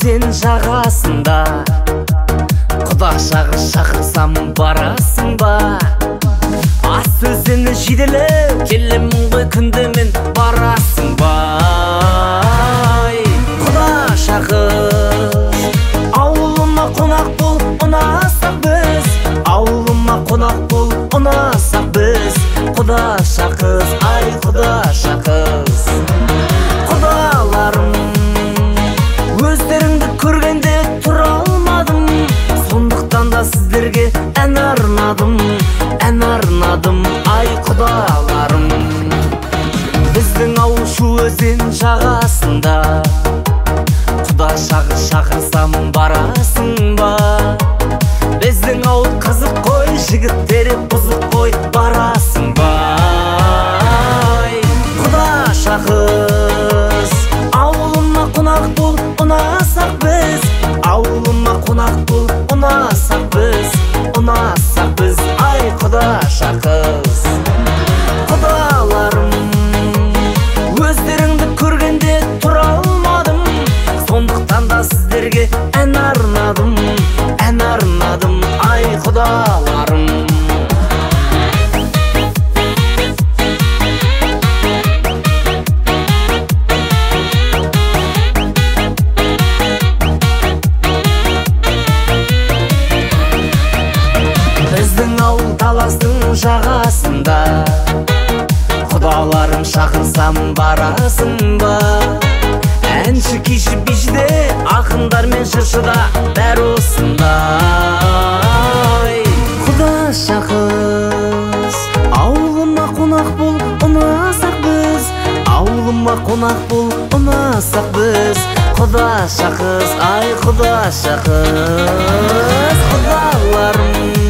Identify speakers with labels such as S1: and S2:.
S1: өзен жағасында құда шақырсам барасың ба? Ас өзені жиделеп келемін ғой күнде мен, барасың ба? Құда шақыр ауылыма қонақ бол, ұнасақ біз. Ауылыма қонақ бол, ұнасақ біз. Құда шақыз, ай құда шақыз. Құдаларым өздеріңді көргенде тұра алмадым, сондықтан да сіздерге ән арнадым, ай құдаларым. Біздің ауыл шу өзен жағасында құда шақырсам барасың ба? Біздің ауыл қызық қой, жігіттері бұзық қой, барасың ба? Құда шақыз ауылыма қонақ бол, ұнасақ біз. Ауылыма қонақ бол, ұнасақ біз. Ай құда шақыз. Құдаларым өздеріңді көргенде тұра алмадым, сондықтан да сіздерге ән арнадым, ай құдаларым. Біздің ауыл таластың жағасында құдаларым шақырсам барасың ба? Әнші күйші бишіде, ақындар мен жыршыда бәрі осындай. Құда шақыз ауылыма қонақ бол, ұнасақ біз. Ауылыма қонақ бол, ұнасақ біз. Құда шақыз, ай құда шақыз. Құдаларым